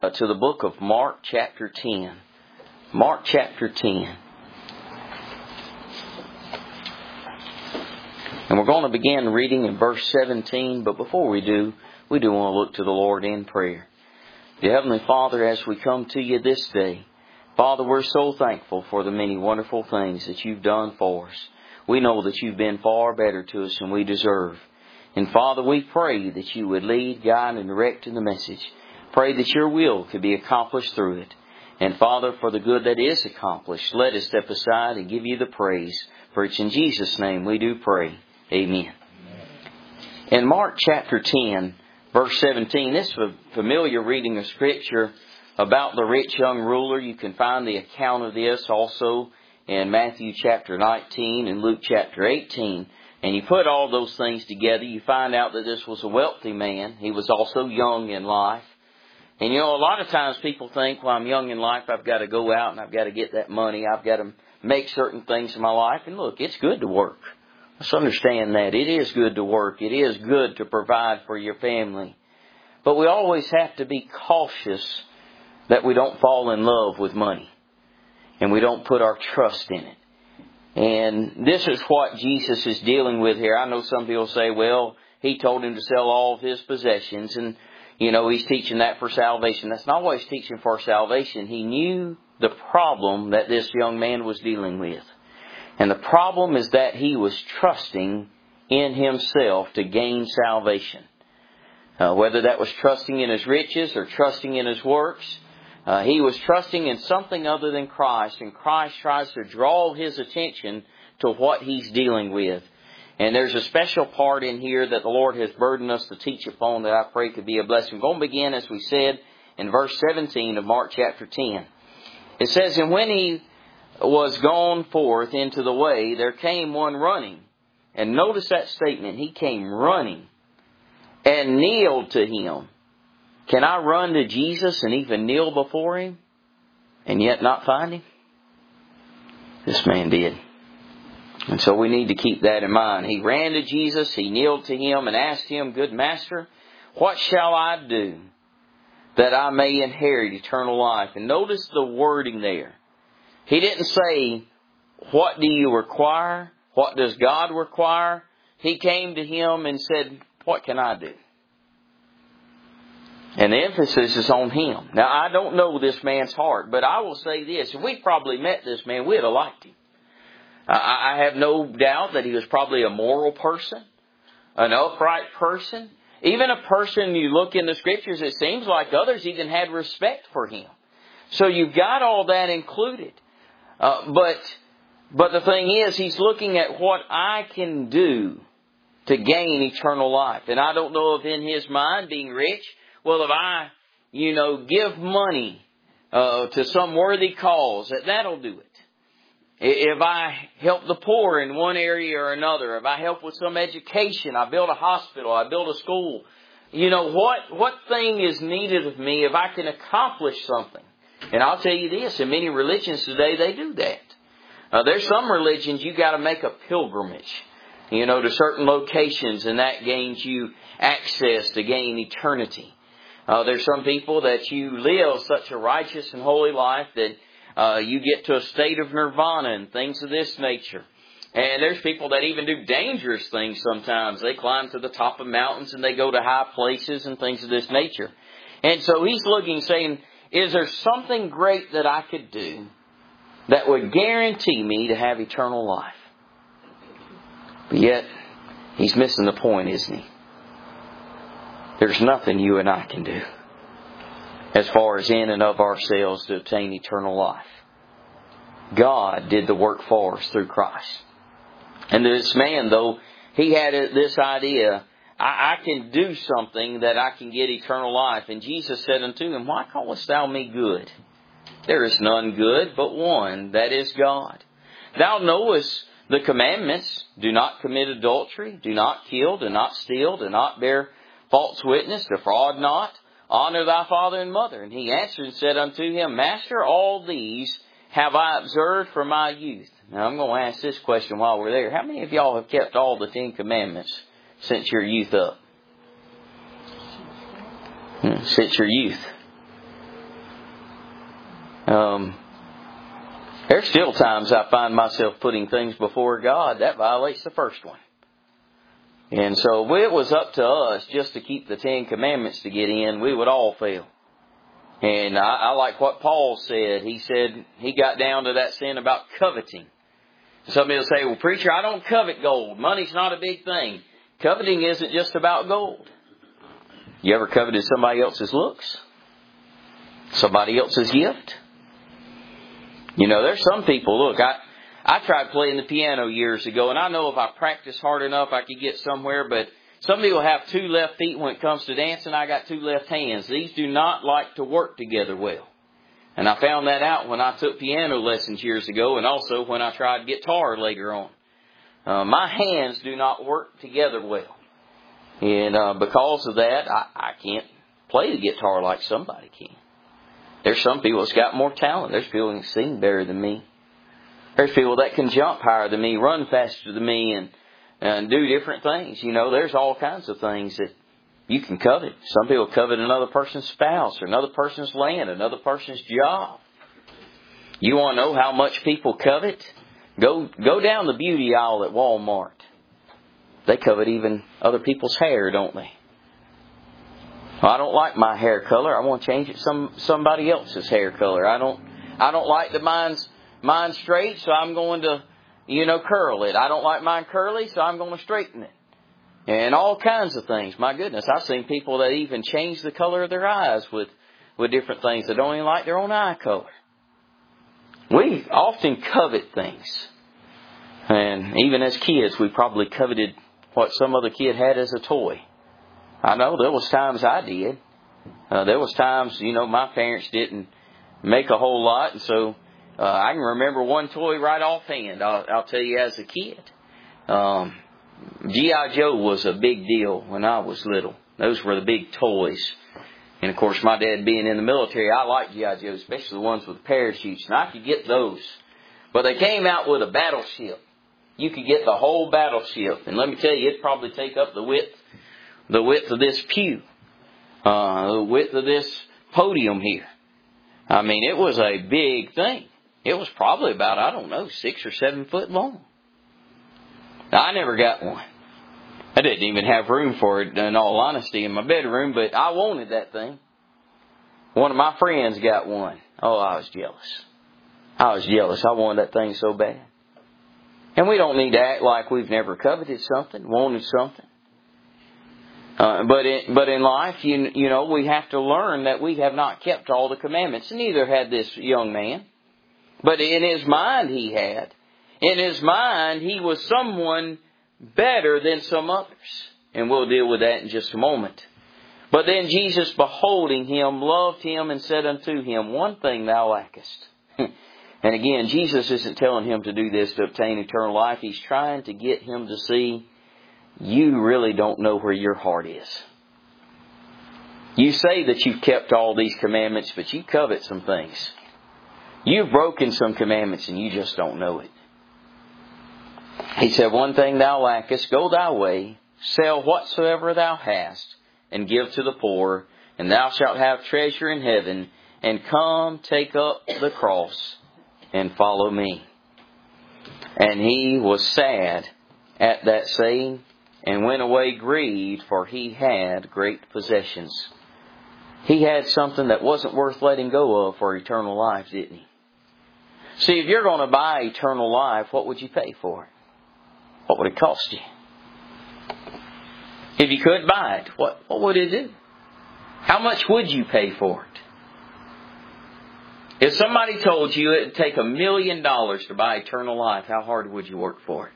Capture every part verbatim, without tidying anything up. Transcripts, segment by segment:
uh, to the book of Mark chapter ten. Mark chapter ten. And we're going to begin reading in verse seventeen, but before we do, we do want to look to the Lord in prayer. Dear Heavenly Father, as we come to you this day, Father, we're so thankful for the many wonderful things that you've done for us. We know that you've been far better to us than we deserve. And Father, we pray that you would lead, guide, and direct in the message. Pray that your will could be accomplished through it. And Father, for the good that is accomplished, let us step aside and give you the praise. For it's in Jesus' name we do pray. Amen. In Mark chapter ten, verse seventeen, this is a familiar reading of Scripture about the rich young ruler. You can find the account of this also in Matthew chapter nineteen and Luke chapter eighteen. And you put all those things together, you find out that this was a wealthy man. He was also young in life. And you know, a lot of times people think, well, I'm young in life, I've got to go out and I've got to get that money. I've got to make certain things in my life. And look, it's good to work. Let's understand that. It is good to work. It is good to provide for your family. But we always have to be cautious that we don't fall in love with money. And we don't put our trust in it. And this is what Jesus is dealing with here. I know some people say, well, he told him to sell all of his possessions. And, you know, he's teaching that for salvation. That's not what he's teaching for salvation. He knew the problem that this young man was dealing with. And the problem is that he was trusting in himself to gain salvation. Uh, whether that was trusting in his riches or trusting in his works, uh, he was trusting in something other than Christ. And Christ tries to draw his attention to what he's dealing with. And there's a special part in here that the Lord has burdened us to teach upon that I pray could be a blessing. We're going to begin, as we said, in verse seventeen of Mark chapter ten. It says, and when he was gone forth into the way, there came one running. And notice that statement. He came running and kneeled to him. Can I run to Jesus and even kneel before him and yet not find him? This man did. And so we need to keep that in mind. He ran to Jesus, he kneeled to him and asked him, good master, what shall I do that I may inherit eternal life? And notice the wording there. He didn't say, what do you require? What does God require? He came to him and said, what can I do? And the emphasis is on him. Now, I don't know this man's heart, but I will say this. If we probably met this man, we'd have liked him. I have no doubt that he was probably a moral person, an upright person. Even a person, you look in the Scriptures, it seems like others even had respect for him. So you've got all that included. Uh, but but the thing is, he's looking at what I can do to gain eternal life. And I don't know if in his mind, being rich, well, if I, you know, give money uh, to some worthy cause, that that'll do it. If I help the poor in one area or another, if I help with some education, I build a hospital, I build a school, you know, what, what thing is needed of me if I can accomplish something? And I'll tell you this, in many religions today, they do that. Uh, there's some religions you got to make a pilgrimage, you know, to certain locations, and that gains you access to gain eternity. Uh, there's some people that you live such a righteous and holy life that uh, you get to a state of nirvana and things of this nature. And there's people that even do dangerous things sometimes. They climb to the top of mountains and they go to high places and things of this nature. And so he's looking, saying, is there something great that I could do that would guarantee me to have eternal life? But yet, he's missing the point, isn't he? There's nothing you and I can do as far as in and of ourselves to obtain eternal life. God did the work for us through Christ. And this man, though, he had this idea, I, I can do something that I can get eternal life. And Jesus said unto him, why callest thou me good? There is none good but one, that is God. Thou knowest the commandments, do not commit adultery, do not kill, do not steal, do not bear false witness, defraud not, honor thy father and mother. And he answered and said unto him, Master, all these have I observed from my youth. Now I'm going to ask this question while we're there. How many of y'all have kept all the Ten Commandments since your youth up? Hmm, since your youth. Um, there's still times I find myself putting things before God. That violates the first one. And so if it was up to us just to keep the Ten Commandments to get in, we would all fail. And I, I like what Paul said. He said he got down to that sin about coveting. Somebody will say, well, preacher, I don't covet gold. Money's not a big thing. Coveting isn't just about gold. You ever coveted somebody else's looks? Somebody else's gift? You know, there's some people, look, I, I tried playing the piano years ago, and I know if I practice hard enough, I could get somewhere, but some people have two left feet when it comes to dancing. I got two left hands. These do not like to work together well. And I found that out when I took piano lessons years ago, and also when I tried guitar later on. Uh, my hands do not work together well. And uh, because of that, I, I can't play the guitar like somebody can. There's some people that's got more talent. There's people that can sing better than me. There's people that can jump higher than me, run faster than me, and, and do different things. You know, there's all kinds of things that you can covet. Some people covet another person's spouse, or another person's land, another person's job. You want to know how much people covet? Go, go down the beauty aisle at Walmart. They covet even other people's hair, don't they? Well, I don't like my hair color. I want to change it to some somebody else's hair color. I don't I don't like the mine's mine's straight, so I'm going to, you know, curl it. I don't like mine curly, so I'm going to straighten it. And all kinds of things. My goodness, I've seen people that even change the color of their eyes with, with different things that don't even like their own eye color. We often covet things. And even as kids, we probably coveted what some other kid had as a toy. I know there was times I did. Uh, there was times, you know, my parents didn't make a whole lot. And so uh, I can remember one toy right offhand. I'll, I'll tell you as a kid. Um, G I Joe was a big deal when I was little. Those were the big toys. And of course, my dad being in the military, I liked G I Joe, especially the ones with parachutes. And I could get those. But they came out with a battleship. You could get the whole battleship. And let me tell you, it'd probably take up the width The width of this pew. Uh, the width of this podium here. I mean, it was a big thing. It was probably about, I don't know, six or seven foot long. I never got one. I didn't even have room for it, in all honesty, in my bedroom, but I wanted that thing. One of my friends got one. Oh, I was jealous. I was jealous. I wanted that thing so bad. And we don't need to act like we've never coveted something, wanted something. Uh, but in, but in life, you, you know, we have to learn that we have not kept all the commandments. Neither had this young man. But in his mind he had. In his mind he was someone better than some others. And we'll deal with that in just a moment. But then Jesus, beholding him, loved him and said unto him, one thing thou lackest. And again, Jesus isn't telling him to do this to obtain eternal life. He's trying to get him to see, you really don't know where your heart is. You say that you've kept all these commandments, but you covet some things. You've broken some commandments and you just don't know it. He said, one thing thou lackest, go thy way, sell whatsoever thou hast, and give to the poor, and thou shalt have treasure in heaven, and come take up the cross and follow me. And he was sad at that saying, and went away grieved, for he had great possessions. He had something that wasn't worth letting go of for eternal life, didn't he? See, if you're going to buy eternal life, what would you pay for it? What would it cost you? If you could buy it, what, what would it do? How much would you pay for it? If somebody told you it would take a million dollars to buy eternal life, how hard would you work for it?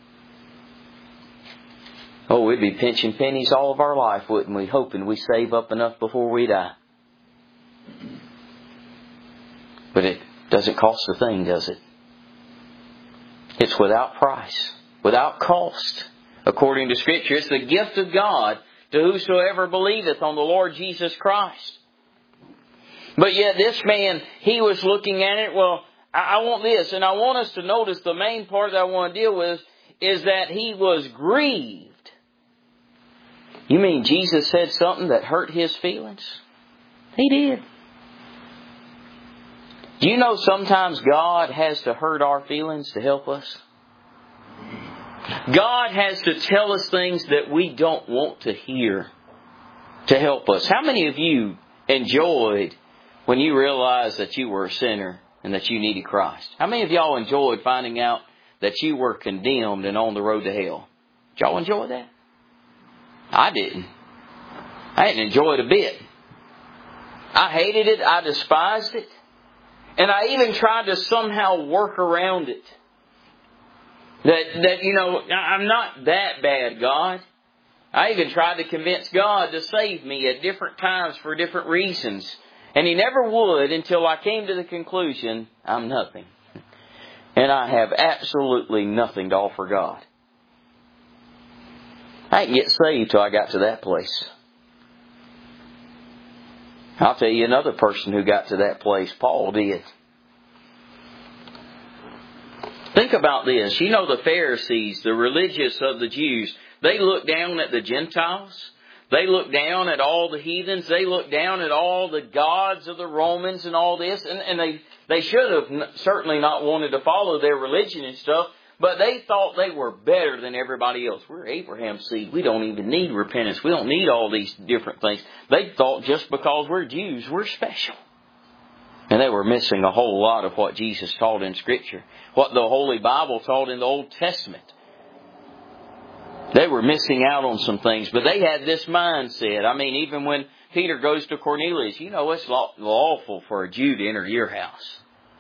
Oh, we'd be pinching pennies all of our life, wouldn't we? Hoping we save up enough before we die. But it doesn't cost a thing, does it? It's without price, without cost. According to Scripture, it's the gift of God to whosoever believeth on the Lord Jesus Christ. But yet this man, he was looking at it, well, I want this. And I want us to notice the main part that I want to deal with is that he was grieved. You mean Jesus said something that hurt his feelings? He did. Do you know sometimes God has to hurt our feelings to help us? God has to tell us things that we don't want to hear to help us. How many of you enjoyed when you realized that you were a sinner and that you needed Christ? How many of y'all enjoyed finding out that you were condemned and on the road to hell? Did y'all enjoy that? I didn't. I didn't enjoy it a bit. I hated it. I despised it. And I even tried to somehow work around it. That, that you know, I'm not that bad, God. I even tried to convince God to save me at different times for different reasons. And He never would until I came to the conclusion, I'm nothing. And I have absolutely nothing to offer God. I didn't get saved till I got to that place. I'll tell you another person who got to that place. Paul did. Think about this. You know the Pharisees, the religious of the Jews, they looked down at the Gentiles. They looked down at all the heathens. They looked down at all the gods of the Romans and all this. And, and they, they should have certainly not wanted to follow their religion and stuff. But they thought they were better than everybody else. We're Abraham's seed. We don't even need repentance. We don't need all these different things. They thought just because we're Jews, we're special. And they were missing a whole lot of what Jesus taught in Scripture. What the Holy Bible taught in the Old Testament. They were missing out on some things. But they had this mindset. I mean, even when Peter goes to Cornelius, you know, it's lawful for a Jew to enter your house.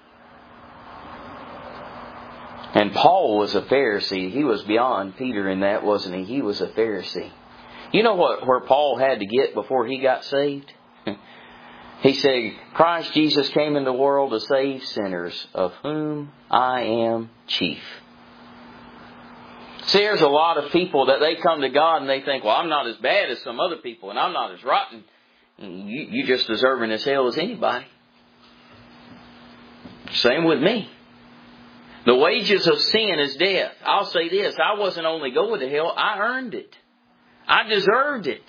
And Paul was a Pharisee. He was beyond Peter in that, wasn't he? He was a Pharisee. You know what where Paul had to get before he got saved? He said, Christ Jesus came in the world to save sinners, of whom I am chief. See, there's a lot of people that they come to God and they think, well, I'm not as bad as some other people and I'm not as rotten. You, you just deserving as hell as anybody. Same with me. The wages of sin is death. I'll say this, I wasn't only going to hell, I earned it. I deserved it.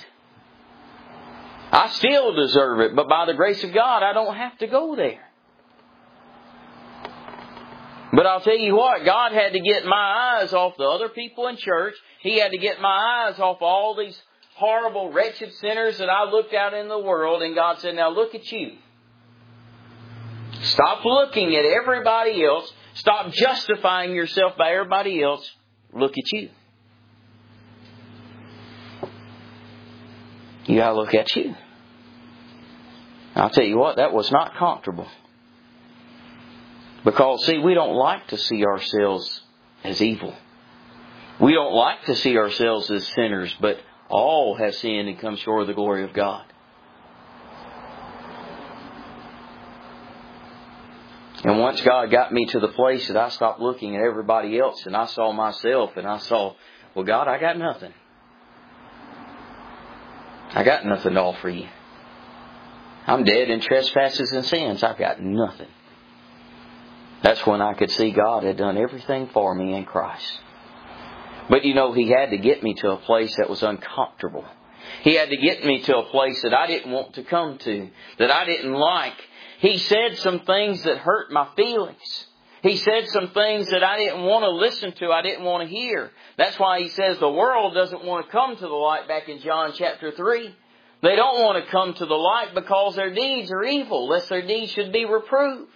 I still deserve it, but by the grace of God, I don't have to go there. But I'll tell you what, God had to get my eyes off the other people in church. He had to get my eyes off all these horrible, wretched sinners that I looked out in the world. And God said, now look at you. Stop looking at everybody else. Stop justifying yourself by everybody else. Look at you. You gotta look at you. I'll tell you what, that was not comfortable. Because, see, we don't like to see ourselves as evil. We don't like to see ourselves as sinners, but all have sinned and come short of the glory of God. And once God got me to the place that I stopped looking at everybody else and I saw myself and I saw, well, God, I got nothing. I got nothing to offer you. I'm dead in trespasses and sins. I've got nothing. That's when I could see God had done everything for me in Christ. But you know, He had to get me to a place that was uncomfortable. He had to get me to a place that I didn't want to come to, that I didn't like. He said some things that hurt my feelings. He said some things that I didn't want to listen to, I didn't want to hear. That's why He says the world doesn't want to come to the light back in John chapter three. They don't want to come to the light because their deeds are evil, lest their deeds should be reproved.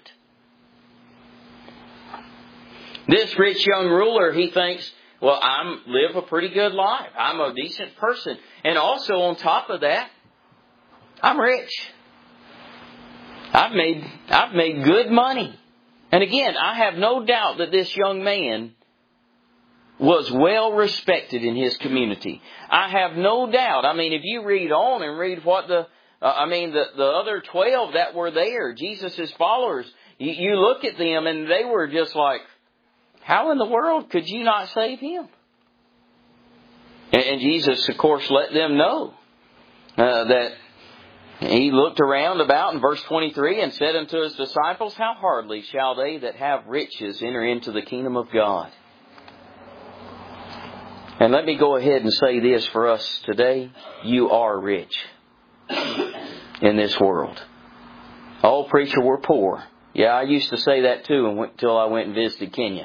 This rich young ruler, he thinks, well, I live a pretty good life. I'm a decent person. And also on top of that, I'm rich. I've made, I've made good money. And again, I have no doubt that this young man was well respected in his community. I have no doubt. I mean, if you read on and read what the, uh, I mean, the, the other twelve that were there, Jesus' followers, you, you look at them and they were just like, how in the world could you not save him? And, and Jesus, of course, let them know uh, that He looked around about in verse twenty-three and said unto His disciples, how hardly shall they that have riches enter into the kingdom of God? And let me go ahead and say this for us today. You are rich in this world. Oh, preacher, we're poor. Yeah, I used to say that too until I went and visited Kenya.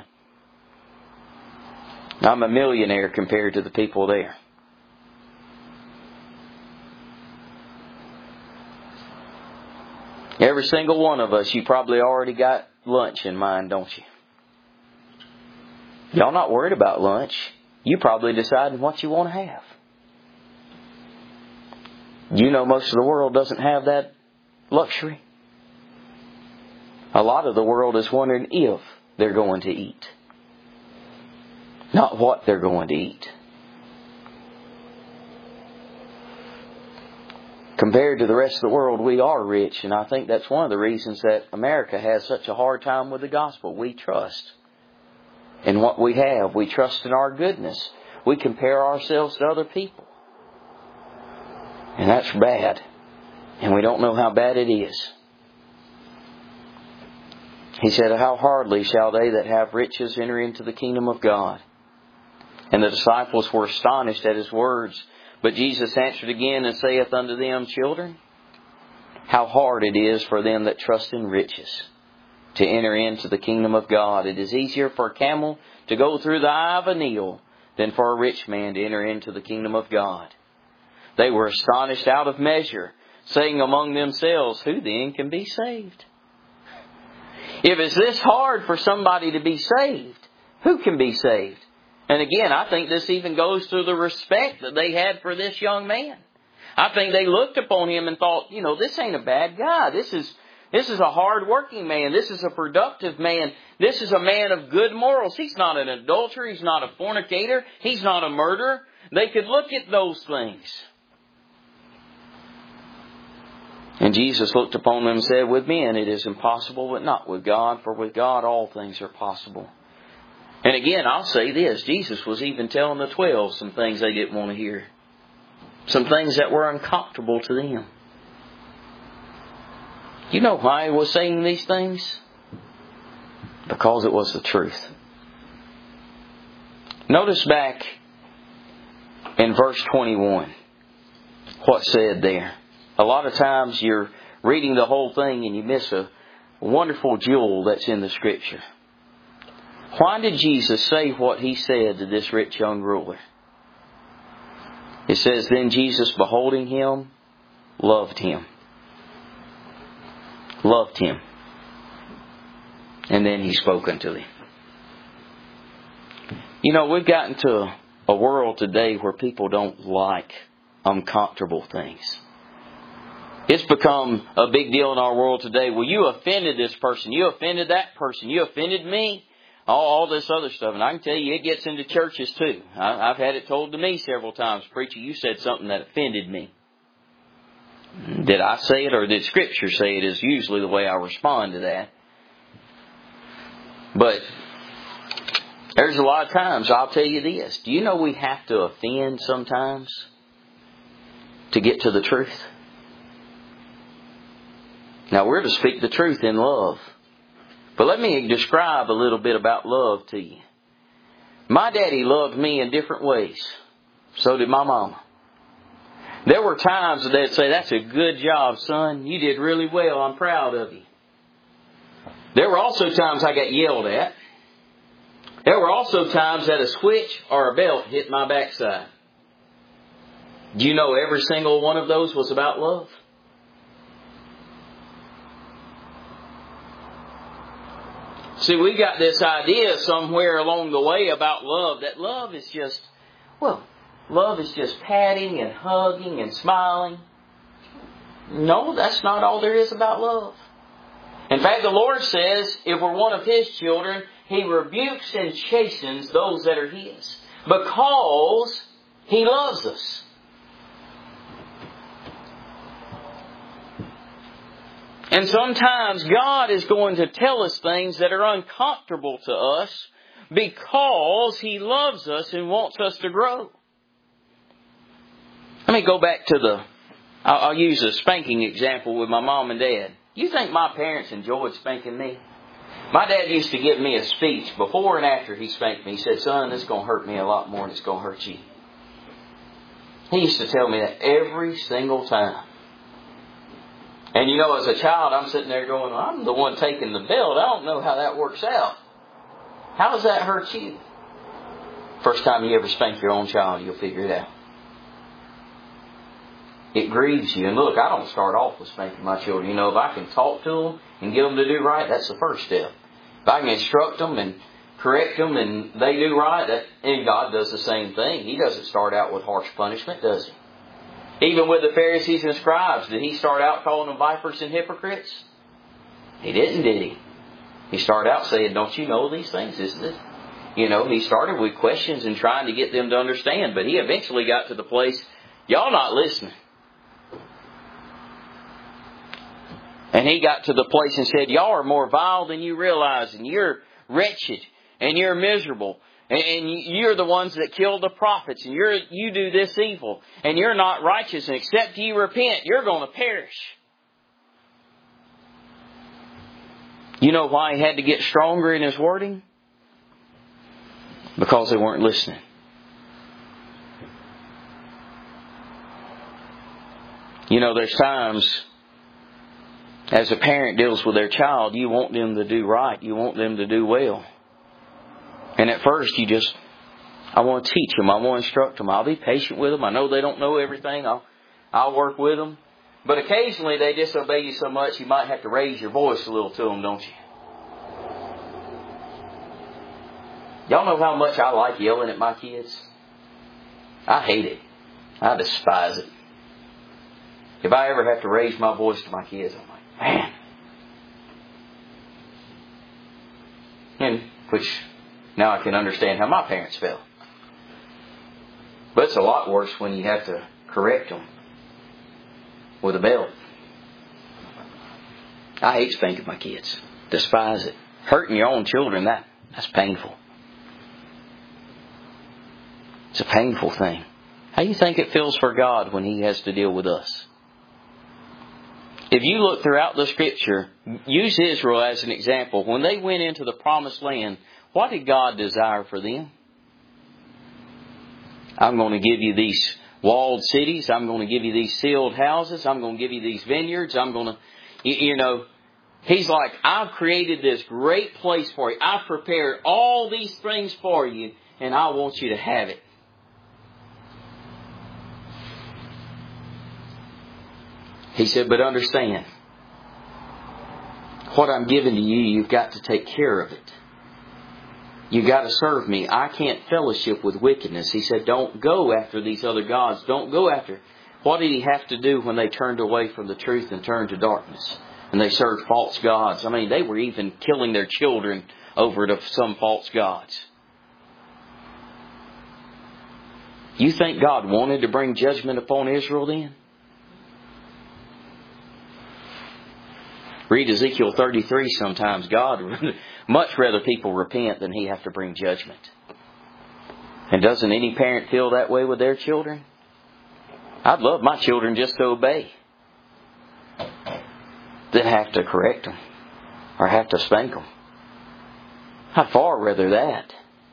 I'm a millionaire compared to the people there. Every single one of us, you probably already got lunch in mind, don't you? Y'all not worried about lunch. You probably deciding what you want to have. You know most of the world doesn't have that luxury. A lot of the world is wondering if they're going to eat. Not what they're going to eat. Compared to the rest of the world, we are rich. And I think that's one of the reasons that America has such a hard time with the gospel. We trust in what we have. We trust in our goodness. We compare ourselves to other people. And that's bad. And we don't know how bad it is. He said, how hardly shall they that have riches enter into the kingdom of God. And the disciples were astonished at His words. But Jesus answered again and saith unto them, children, how hard it is for them that trust in riches to enter into the kingdom of God. It is easier for a camel to go through the eye of a needle than for a rich man to enter into the kingdom of God. They were astonished out of measure, saying among themselves, who then can be saved? If it's this hard for somebody to be saved, who can be saved? And again, I think this even goes to the respect that they had for this young man. I think they looked upon him and thought, you know, this ain't a bad guy. This is this is a hard-working man. This is a productive man. This is a man of good morals. He's not an adulterer. He's not a fornicator. He's not a murderer. They could look at those things. And Jesus looked upon them and said, with men it is impossible, but not with God, for with God all things are possible. And again, I'll say this. Jesus was even telling the twelve some things they didn't want to hear. Some things that were uncomfortable to them. You know why He was saying these things? Because it was the truth. Notice back in verse twenty-one. What's said there. A lot of times you're reading the whole thing and you miss a wonderful jewel that's in the Scripture. Why did Jesus say what He said to this rich young ruler? It says, then Jesus, beholding him, loved him. Loved him. And then He spoke unto him. You know, we've gotten to a world today where people don't like uncomfortable things. It's become a big deal in our world today. Well, you offended this person. You offended that person. You offended me. All, all this other stuff. And I can tell you, it gets into churches too. I, I've had it told to me several times. Preacher, you said something that offended me. Did I say it or did Scripture say it is usually the way I respond to that. But there's a lot of times, I'll tell you this. Do you know we have to offend sometimes to get to the truth? Now, we're to speak the truth in love. But let me describe a little bit about love to you. My daddy loved me in different ways. So did my mama. There were times that they'd say, that's a good job, son. You did really well. I'm proud of you. There were also times I got yelled at. There were also times that a switch or a belt hit my backside. Do you know every single one of those was about love? See, we got this idea somewhere along the way about love, that love is just, well, love is just patting and hugging and smiling. No, that's not all there is about love. In fact, the Lord says, if we're one of His children, He rebukes and chastens those that are His, because He loves us. And sometimes God is going to tell us things that are uncomfortable to us because He loves us and wants us to grow. Let me go back to the, I'll, I'll use a spanking example with my mom and dad. You think my parents enjoyed spanking me? My dad used to give me a speech before and after he spanked me. He said, son, this is going to hurt me a lot more than it's going to hurt you. He used to tell me that every single time. And you know, as a child, I'm sitting there going, well, I'm the one taking the belt. I don't know how that works out. How does that hurt you? First time you ever spank your own child, you'll figure it out. It grieves you. And look, I don't start off with spanking my children. You know, if I can talk to them and get them to do right, that's the first step. If I can instruct them and correct them and they do right, that, and God does the same thing. He doesn't start out with harsh punishment, does He? Even with the Pharisees and scribes, did He start out calling them vipers and hypocrites? He didn't, did He? He started out saying, don't you know these things? Isn't it? You know, He started with questions and trying to get them to understand. But He eventually got to the place, y'all not listening. And He got to the place and said, y'all are more vile than you realize. And you're wretched. And you're miserable. And you're the ones that killed the prophets. And you're, you do this evil. And you're not righteous. And except you repent, you're going to perish. You know why He had to get stronger in His wording? Because they weren't listening. You know, there's times as a parent deals with their child, you want them to do right. You want them to do well. And at first you just, I want to teach them. I want to instruct them. I'll be patient with them. I know they don't know everything. I'll, I'll work with them. But occasionally they disobey you so much you might have to raise your voice a little to them, don't you? Y'all know how much I like yelling at my kids? I hate it. I despise it. If I ever have to raise my voice to my kids, I'm like, man. And which now I can understand how my parents felt. But it's a lot worse when you have to correct them with a belt. I hate spanking my kids. Despise it. Hurting your own children, that that's painful. It's a painful thing. How do you think it feels for God when He has to deal with us? If you look throughout the Scripture, use Israel as an example. When they went into the Promised Land, what did God desire for them? I'm going to give you these walled cities. I'm going to give you these sealed houses. I'm going to give you these vineyards. I'm going to, you know, He's like, I've created this great place for you. I've prepared all these things for you, and I want you to have it. He said, but understand, what I'm giving to you, you've got to take care of it. You've got to serve me. I can't fellowship with wickedness. He said, don't go after these other gods. Don't go after. What did He have to do when they turned away from the truth and turned to darkness? And they served false gods. I mean, they were even killing their children over to some false gods. You think God wanted to bring judgment upon Israel then? Read Ezekiel thirty-three sometimes. God would much rather people repent than He have to bring judgment. And doesn't any parent feel that way with their children? I'd love my children just to obey, than have to correct them or have to spank them. I'd far rather that.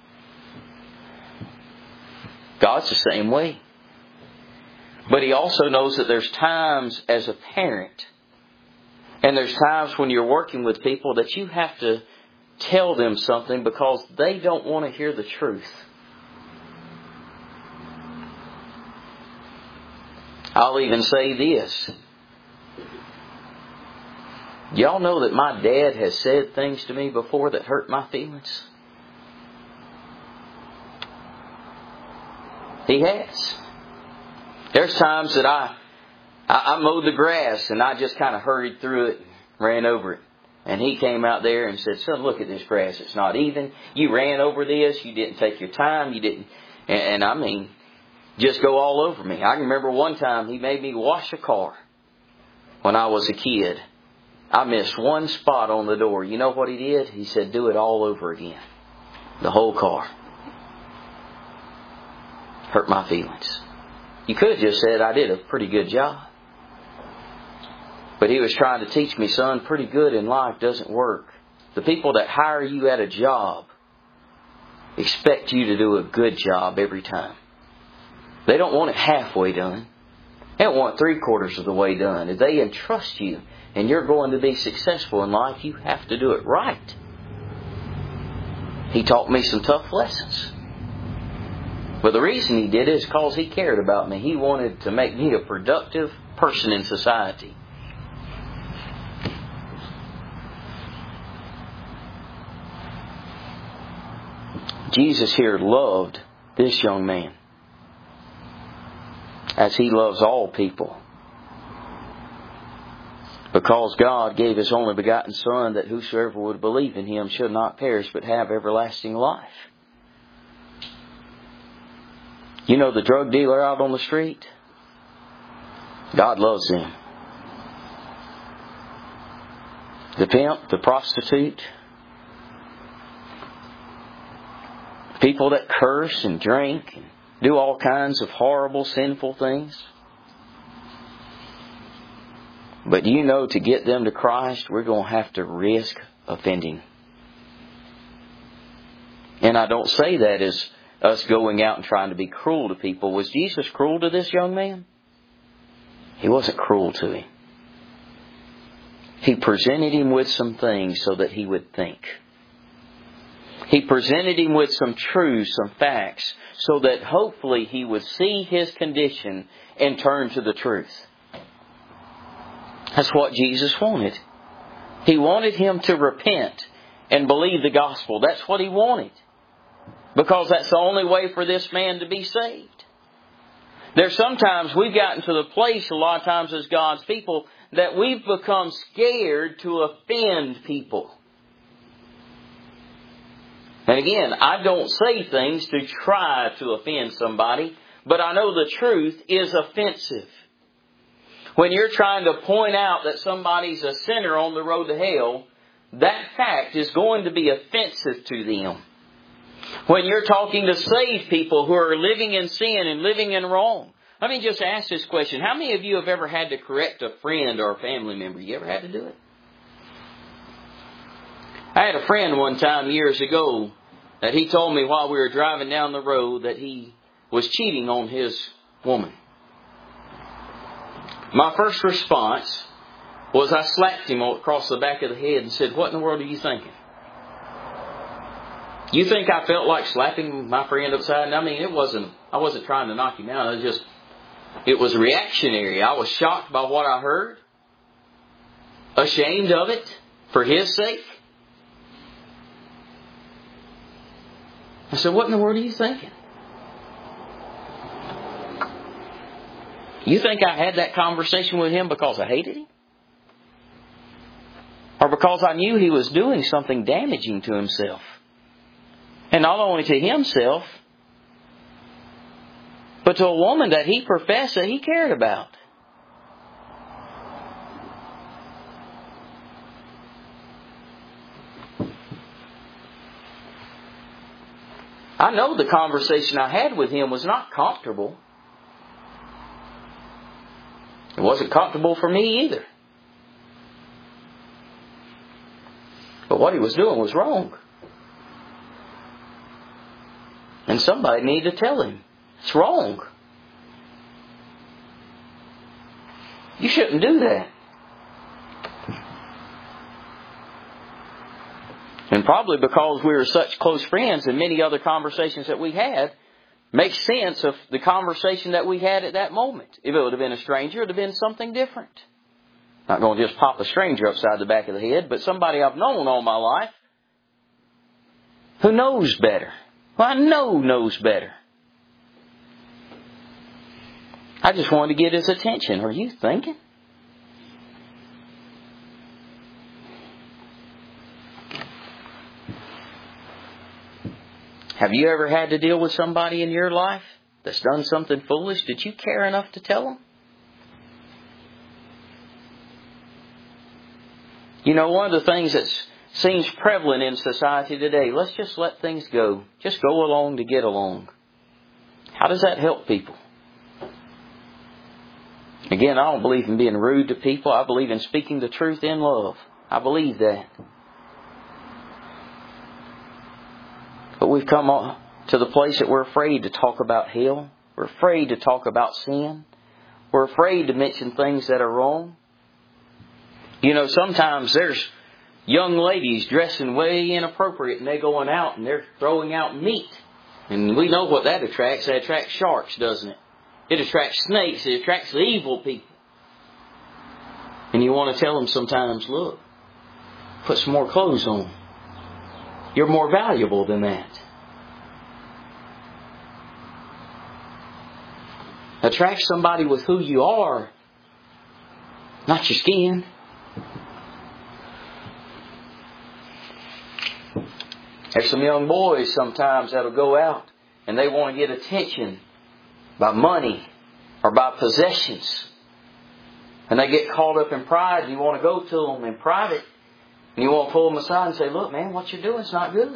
God's the same way. But He also knows that there's times as a parent, and there's times when you're working with people that you have to tell them something because they don't want to hear the truth. I'll even say this. Y'all know that my dad has said things to me before that hurt my feelings? He has. There's times that I I, I mowed the grass and I just kind of hurried through it and ran over it. And he came out there and said, son, look at this grass. It's not even. You ran over this. You didn't take your time. You didn't. And, and I mean, just go all over me. I can remember one time he made me wash a car when I was a kid. I missed one spot on the door. You know what he did? He said, do it all over again. The whole car. Hurt my feelings. You could have just said I did a pretty good job. But he was trying to teach me, son, pretty good in life doesn't work. The people that hire you at a job expect you to do a good job every time. They don't want it halfway done. They don't want three quarters of the way done. If they entrust you and you're going to be successful in life, you have to do it right. He taught me some tough lessons. But the reason He did it is because He cared about me. He wanted to make me a productive person in society. Jesus here loved this young man as He loves all people. Because God gave His only begotten Son, that whosoever would believe in Him should not perish but have everlasting life. You know the drug dealer out on the street? God loves him. The pimp, the prostitute, people that curse and drink and do all kinds of horrible, sinful things. But you know, to get them to Christ, we're going to have to risk offending. And I don't say that as us going out and trying to be cruel to people. Was Jesus cruel to this young man? He wasn't cruel to him. He presented him with some things so that he would think. He presented him with some truths, some facts, so that hopefully he would see his condition and turn to the truth. That's what Jesus wanted. He wanted him to repent and believe the gospel. That's what He wanted. Because that's the only way for this man to be saved. There's sometimes we've gotten to the place, a lot of times as God's people, that we've become scared to offend people. And again, I don't say things to try to offend somebody, but I know the truth is offensive. When you're trying to point out that somebody's a sinner on the road to hell, that fact is going to be offensive to them. When you're talking to saved people who are living in sin and living in wrong. Let me just ask this question. How many of you have ever had to correct a friend or a family member? You ever had to do it? I had a friend one time years ago that he told me while we were driving down the road that he was cheating on his woman. My first response was I slapped him across the back of the head and said, "What in the world are you thinking? You think I felt like slapping my friend upside? I mean, it wasn't, I wasn't trying to knock him out. It was just, it was reactionary. I was shocked by what I heard. Ashamed of it for his sake. I said, what in the world are you thinking? You think I had that conversation with him because I hated him? Or because I knew he was doing something damaging to himself? And not only to himself, but to a woman that he professed that he cared about. I know the conversation I had with him was not comfortable. It wasn't comfortable for me either. But what he was doing was wrong. And somebody needed to tell him, it's wrong. You shouldn't do that. And probably because we were such close friends and many other conversations that we had, makes sense of the conversation that we had at that moment. If it would have been a stranger, it would have been something different. Not going to just pop a stranger upside the back of the head, but somebody I've known all my life who knows better. Well, I know knows better. I just wanted to get his attention. Are you thinking? Have you ever had to deal with somebody in your life that's done something foolish? Did you care enough to tell them? You know, one of the things that seems prevalent in society today, let's just let things go. Just go along to get along. How does that help people? Again, I don't believe in being rude to people. I believe in speaking the truth in love. I believe that. But we've come to the place that we're afraid to talk about hell. We're afraid to talk about sin. We're afraid to mention things that are wrong. You know, sometimes there's young ladies dressing way inappropriate and they're going out and they're throwing out meat. And we know what that attracts. That attracts sharks, doesn't it? It attracts snakes. It attracts the evil people. And you want to tell them sometimes, look, put some more clothes on. You're more valuable than that. Attract somebody with who you are, not your skin. There's some young boys sometimes that'll go out and they want to get attention by money or by possessions. And they get caught up in pride, and you want to go to them in private and you want to pull them aside and say, look, man, what you're doing is not good.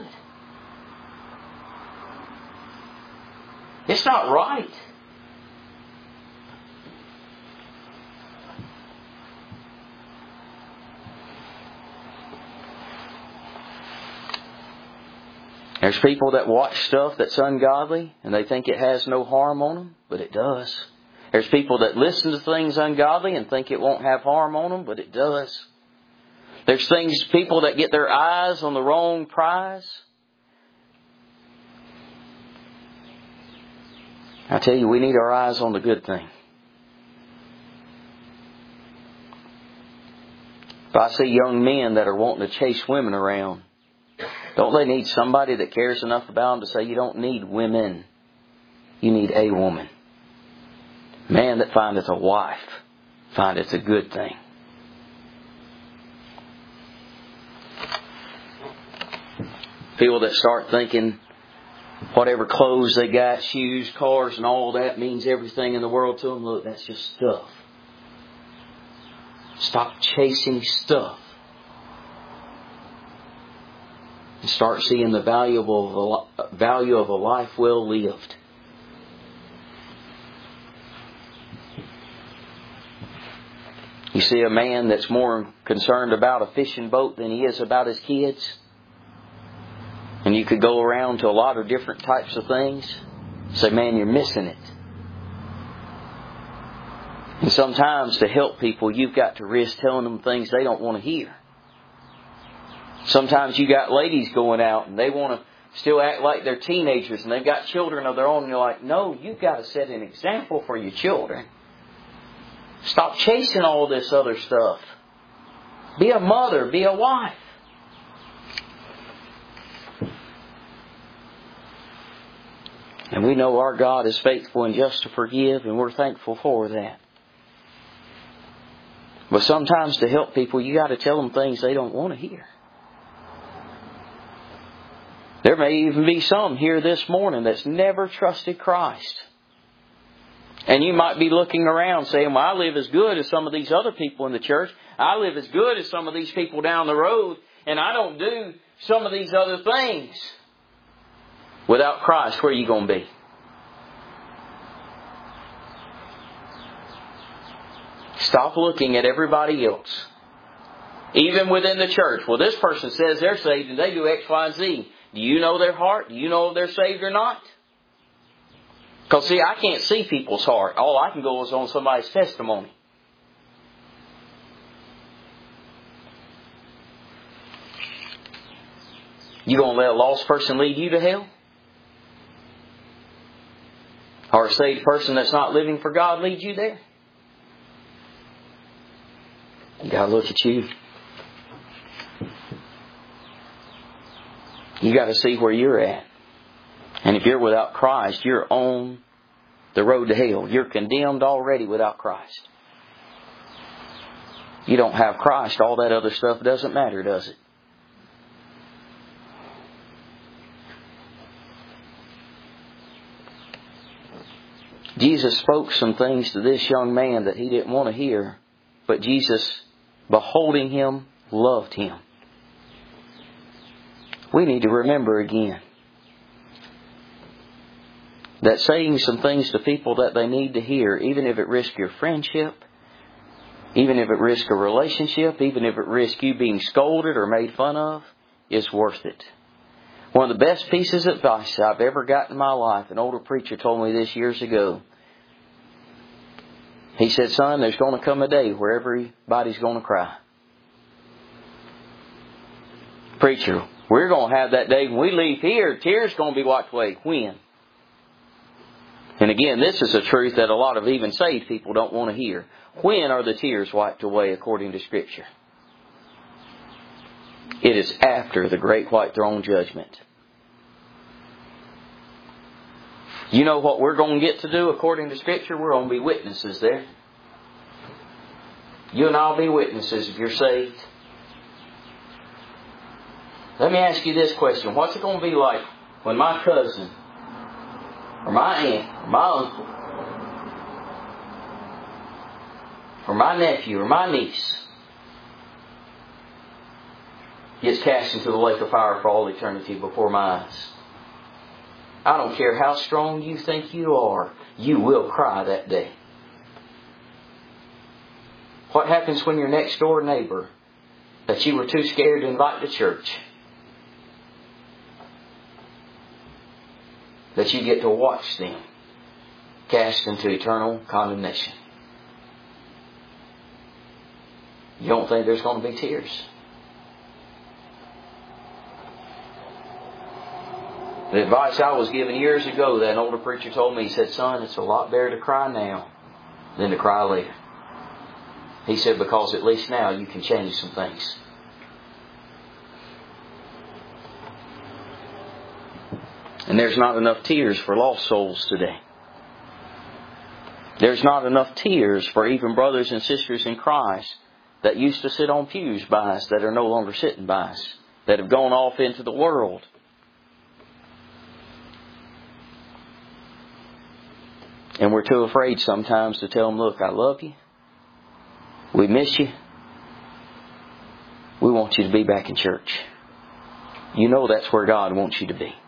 It's not right. There's people that watch stuff that's ungodly and they think it has no harm on them, but it does. There's people that listen to things ungodly and think it won't have harm on them, but it does. There's things, people that get their eyes on the wrong prize. I tell you, we need our eyes on the good thing. If I see young men that are wanting to chase women around, don't they need somebody that cares enough about them to say, you don't need women. You need a woman. Man that findeth a wife findeth a good thing. People that start thinking whatever clothes they got, shoes, cars, and all that means everything in the world to them. Look, that's just stuff. Stop chasing stuff. And start seeing the valuable value of a life well lived. You see a man that's more concerned about a fishing boat than he is about his kids. And you could go around to a lot of different types of things. Say, man, you're missing it. And sometimes to help people, you've got to risk telling them things they don't want to hear. Sometimes you got ladies going out and they want to still act like they're teenagers and they've got children of their own. And you're like, no, you've got to set an example for your children. Stop chasing all this other stuff. Be a mother. Be a wife. And we know our God is faithful and just to forgive, and we're thankful for that. But sometimes to help people, you got to tell them things they don't want to hear. There may even be some here this morning that's never trusted Christ. And you might be looking around saying, well, I live as good as some of these other people in the church. I live as good as some of these people down the road. And I don't do some of these other things. Without Christ, where are you going to be? Stop looking at everybody else. Even within the church. Well, this person says they're saved and they do X, Y, and Z. Do you know their heart? Do you know if they're saved or not? Because see, I can't see people's heart. All I can go is on somebody's testimony. You going to let a lost person lead you to hell? Or a saved person that's not living for God lead you there? You got to look at you. You got to see where you're at. And if you're without Christ, you're on the road to hell. You're condemned already without Christ. You don't have Christ, all that other stuff doesn't matter, does it? Jesus spoke some things to this young man that he didn't want to hear, but Jesus, beholding him, loved him. We need to remember again that saying some things to people that they need to hear, even if it risks your friendship, even if it risks a relationship, even if it risks you being scolded or made fun of, is worth it. One of the best pieces of advice I've ever got in my life, an older preacher told me this years ago. He said, son, there's going to come a day where everybody's going to cry. Preacher, we're going to have that day when we leave here, tears going to be wiped away. When? And again, this is a truth that a lot of even saved people don't want to hear. When are the tears wiped away according to Scripture? It is after the great white throne judgment. You know what we're going to get to do according to Scripture? We're going to be witnesses there. You and I will be witnesses if you're saved. Let me ask you this question. What's it going to be like when my cousin, or my aunt, or my uncle, or my nephew, or my niece gets cast into the lake of fire for all eternity before my eyes? I don't care how strong you think you are, you will cry that day. What happens when your next door neighbor that you were too scared to invite to church, that you get to watch them cast into eternal condemnation? You don't think there's going to be tears? The advice I was given years ago, that an older preacher told me, he said, son, it's a lot better to cry now than to cry later. He said, because at least now you can change some things. And there's not enough tears for lost souls today. There's not enough tears for even brothers and sisters in Christ that used to sit on pews by us that are no longer sitting by us, that have gone off into the world. And we're too afraid sometimes to tell them, look, I love you. We miss you. We want you to be back in church. You know that's where God wants you to be.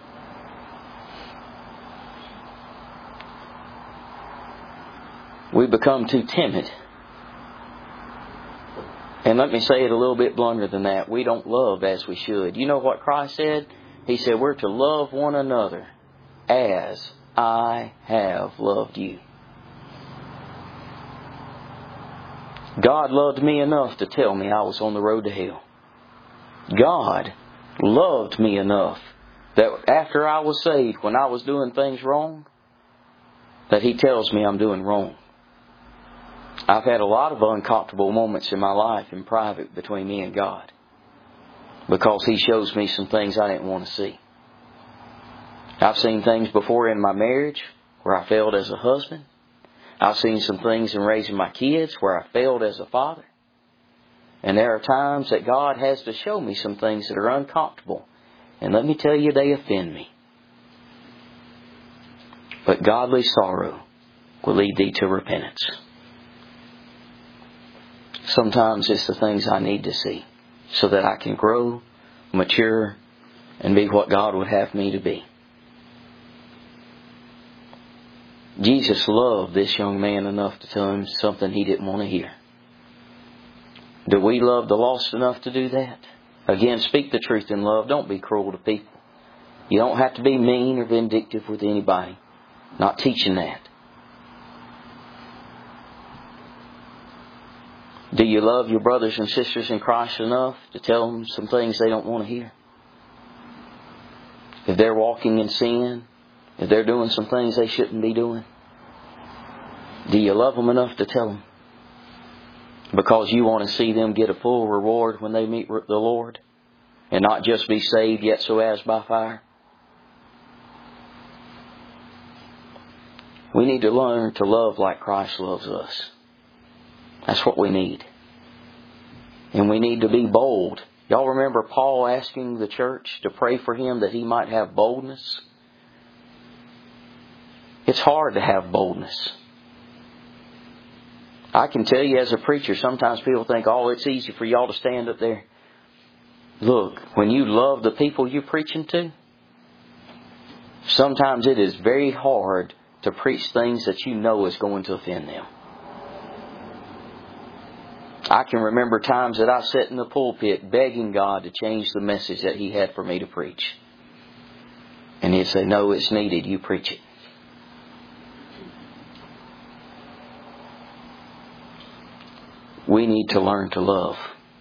We become too timid. And let me say it a little bit blunter than that. We don't love as we should. You know what Christ said? He said we're to love one another as I have loved you. God loved me enough to tell me I was on the road to hell. God loved me enough that after I was saved, when I was doing things wrong, that He tells me I'm doing wrong. I've had a lot of uncomfortable moments in my life in private between me and God, because He shows me some things I didn't want to see. I've seen things before in my marriage where I failed as a husband. I've seen some things in raising my kids where I failed as a father. And there are times that God has to show me some things that are uncomfortable. And let me tell you, they offend me. But godly sorrow will lead thee to repentance. Sometimes it's the things I need to see so that I can grow, mature, and be what God would have me to be. Jesus loved this young man enough to tell him something he didn't want to hear. Do we love the lost enough to do that? Again, speak the truth in love. Don't be cruel to people. You don't have to be mean or vindictive with anybody. Not teaching that. Do you love your brothers and sisters in Christ enough to tell them some things they don't want to hear? If they're walking in sin, if they're doing some things they shouldn't be doing, do you love them enough to tell them? Because you want to see them get a full reward when they meet the Lord, and not just be saved yet so as by fire? We need to learn to love like Christ loves us. That's what we need. And we need to be bold. Y'all remember Paul asking the church to pray for him that he might have boldness? It's hard to have boldness. I can tell you as a preacher, sometimes people think, oh, it's easy for y'all to stand up there. Look, when you love the people you're preaching to, sometimes it is very hard to preach things that you know is going to offend them. I can remember times that I sat in the pulpit begging God to change the message that He had for me to preach. And He'd say, no, it's needed. You preach it. We need to learn to love.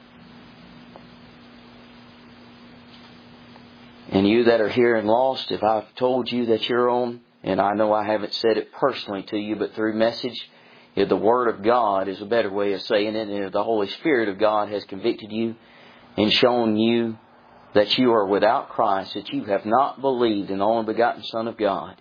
And you that are here and lost, if I've told you that you're on, and I know I haven't said it personally to you, but through message, if the Word of God is a better way of saying it, and if the Holy Spirit of God has convicted you and shown you that you are without Christ, that you have not believed in the only begotten Son of God,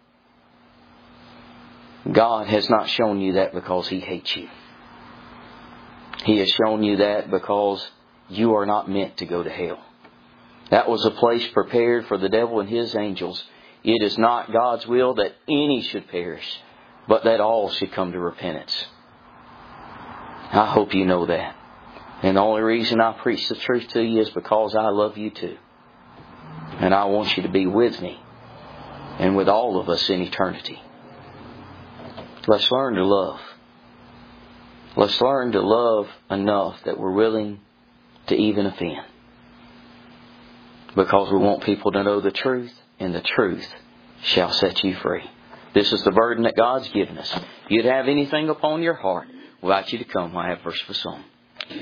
God has not shown you that because He hates you. He has shown you that because you are not meant to go to hell. That was a place prepared for the devil and his angels. It is not God's will that any should perish, but that all should come to repentance. I hope you know that. And the only reason I preach the truth to you is because I love you too. And I want you to be with me and with all of us in eternity. Let's learn to love. Let's learn to love enough that we're willing to even offend. Because we want people to know the truth, and the truth shall set you free. This is the burden that God's given us. If you'd have anything upon your heart, we invite you to come. I have verse for song.